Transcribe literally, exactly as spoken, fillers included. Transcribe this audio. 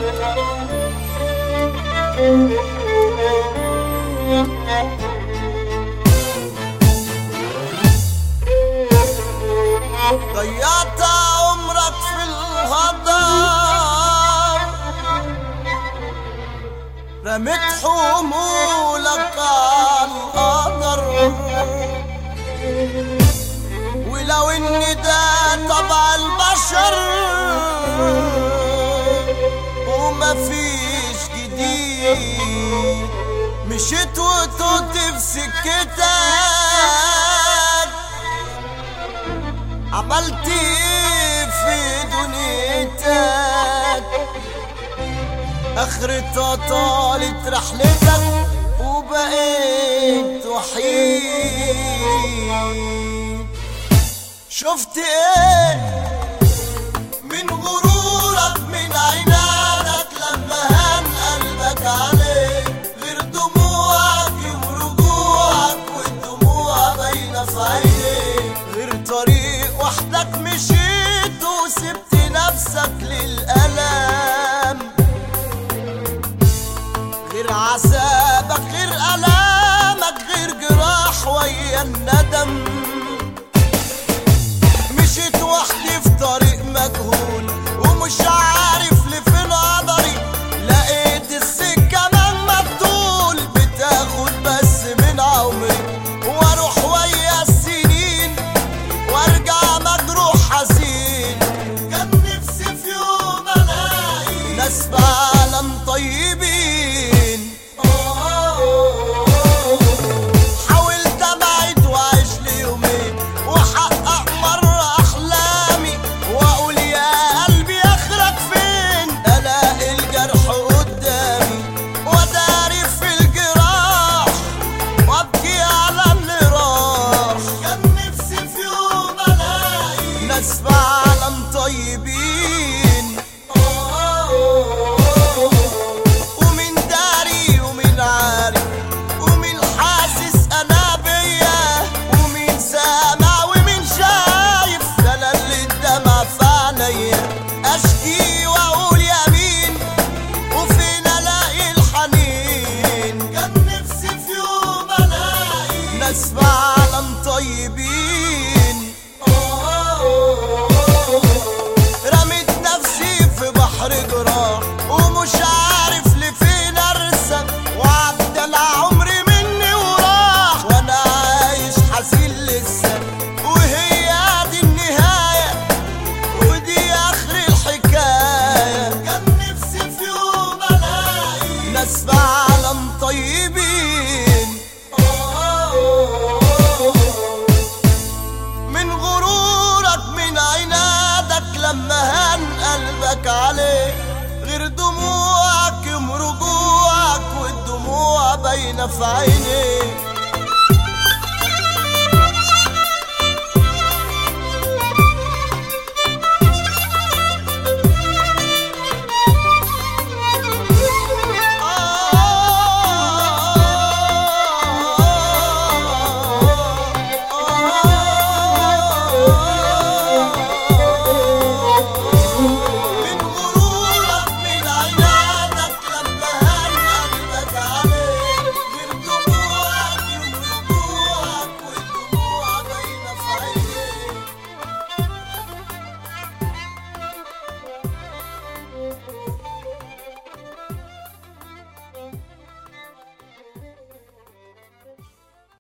ضيعت عمرك في الهضام، رميت حمولك على القدر، ولو ان ده طبع البشر ومفيش جديد، مشيت وتوت في سكتك، عملت ايه في دنيتك؟ اخرتها طالت رحلتك وبقيت وحيد. شفت ايه من غرورك من عنادك لما هان قلبك عليك؟ غير دموعك يوم رجوعك والدموع باينه في عينيك، غير طريق وحدك مشيت وسبت نفسك للألم، غير عذابك غير ألامك غير جراح ويا الندم. مشيت وحدي في طريق مجهول ومش عارف لفين قدري، لقيت السكة مهما تطول بتاخد بس من عمري، واروح ويا السنين وارجع مجروح حزين. كان نفسي في يوم الاقي ناس بعالم طيبين، حاولت ابعد واعيش ليومين واحقق مرة احلامي، واقول يا قلبي اخرك فين؟ الاقي الجرح قدامي واداري في الجراح وابكي على اللي راح. كان نفسي في يوم الاقي ناس بعالم طيبين، ومين داري ومين عارف ومين حاسس انا بيا، ومين سامع ومين شايف، ده انا اللي الدمع في عينيا اشكي واقول يا مين وفين الاقي الحنين. كان نفسي في يوم الاقي ناس بعالم طيبين، رميت نفسي في بحر جراح ومش عارف لفين ارسم، وعدى العمر مني وراح وانا عايش حزين لسه، وهي دي النهاية ودي اخر الحكاية. كان نفسي في يوم الاقي ناس بعالم طيبين، من غرورك من عنادك لما هان قلبك عليك، غير دموعك يوم رجوعك والدموع باينه في عينيك.